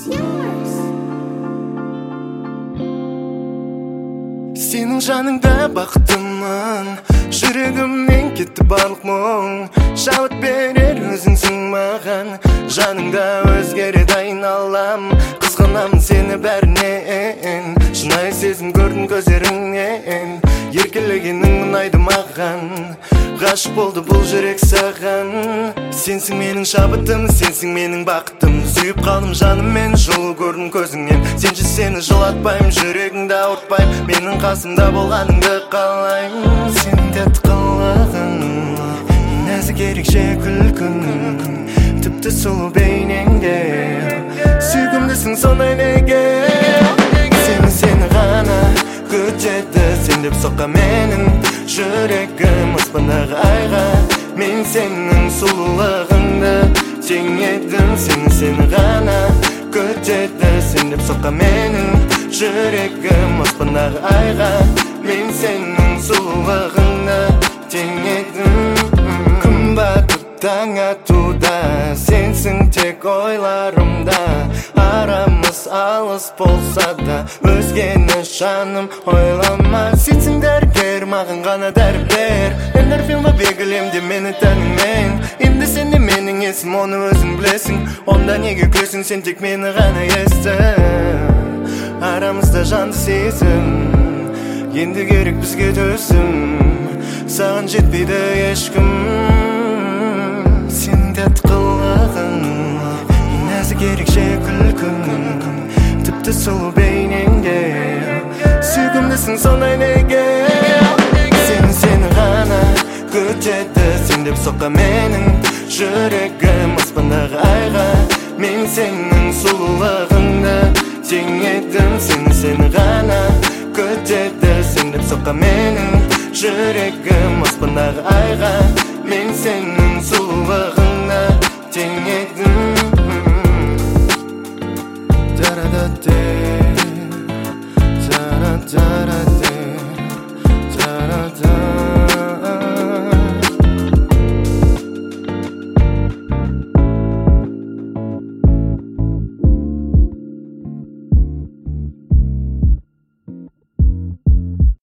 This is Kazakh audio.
Senin жаныңда бақытымын, жүрегімнен кетті барлық мұң. Шабыт берер өзіңсің маған, жаныңда өзгереді айналам. Қызғанамын сені бәрінен, шынайы сезім көрдім көздеріңнен. Еркелегенің ұнайды маған, ғашық болды бұл жүрек саған. Сенсің менің шабытым, сенсің менің бақытым. Сүйіп қалдым жаныммен, жылу көрдім көзіңнен. Сенші сені жылатпайым, жүрегіңді ауыртпайым. Менің қасымда болғаныңды қалаймын. Сенің тәтті қылығың, нәзік ерекше күлкің, тіпті сұлу бейнеңде сүйкімдісің сондай неге. Сені ғана күтеді, сен деп соққан менің жүрегім аспандағы айға. Мен сенің сұлулығыңды тең едім. Сені ғана күтеді, сен деп соққан менің жүрегім аспандағы айға. Мен сенің сұлулығыңды тең едім. Күн батып таң атуда, сенсің тек ойларымда. Арамыз алыс болса да, өзгені жаным ойлама. Сенсің дәрігер, маған ғана дәрі бер. Эндорфин ба белгілемде мені тәніңмен. Енді сен де менің есім, оны өзің білесің. Онда неге күлесің, сен тек мені ғана ести. Арамызда жанды сезім, енді керек бізге төзім. Саған жетпейді ешкім. Сенің тәтті қылығың, нәзік ерекше күлкің, тіпті сұлу бейнеңде сүйкімдісің сондай неге. Сені ғана күтеді, сен деп соққан менің жүрегім аспандағы айға. Мен сенің сұлулығыңды тең едім. Сені ғана күтеді, сен деп соққан менің жүрегім аспандағы айға. Мен сенің сұлулығыңды тең едім.